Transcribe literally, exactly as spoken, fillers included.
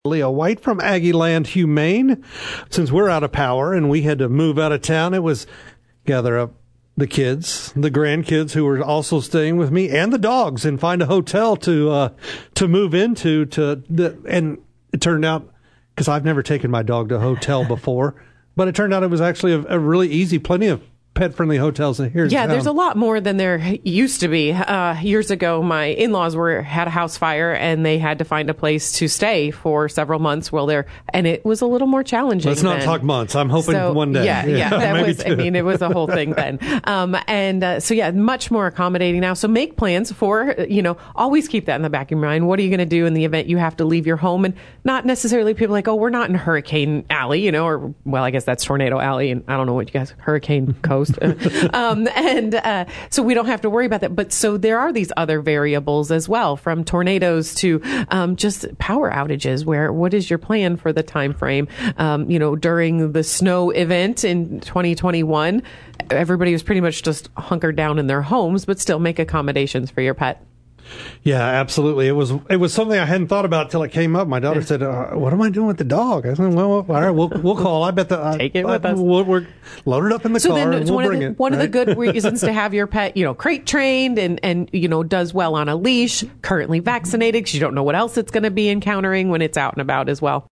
Leah White from Aggie Land Humane. Since we're out of power and we had to move out of town, it was gather up the kids, the grandkids who were also staying with me, and the dogs, and find a hotel to uh, to move into. To the, and it turned out, because I've never taken my dog to a hotel before, but it turned out it was actually a, a really easy, plenty of pet-friendly hotels here in Yeah, town. there's a lot more than there used to be. Uh, years ago, my in-laws were had a house fire, and they had to find a place to stay for several months while they're, and it was a little more challenging. Let's not then. talk months. I'm hoping so, one day. Yeah, yeah, yeah that maybe was. two. I mean, it was a whole thing then. Um, and uh, so, yeah, much more accommodating now. So make plans for, you know, always keep that in the back of your mind. What are you going to do in the event you have to leave your home? And not necessarily people like, oh, we're not in Hurricane Alley, you know, or well, I guess that's Tornado Alley, and I don't know what you guys, Hurricane Coast. Um, and uh, so we don't have to worry about that. But so there are these other variables as well, from tornadoes to um, just power outages, where what is your plan for the time frame? Um, you know, during the snow event in twenty twenty-one, everybody was pretty much just hunkered down in their homes, but still make accommodations for your pet. Yeah, absolutely. It was it was something I hadn't thought about till it came up. My daughter said, uh, "What am I doing with the dog?" I said, "Well, all right, we'll we'll call. I bet the uh, take it with uh, us. We'll, we're loaded up in the so car. then And it's we'll one bring of the, it." one right? of the good reasons to have your pet, you know, crate trained and and you know does well on a leash, currently vaccinated, because you don't know what else it's going to be encountering when it's out and about as well.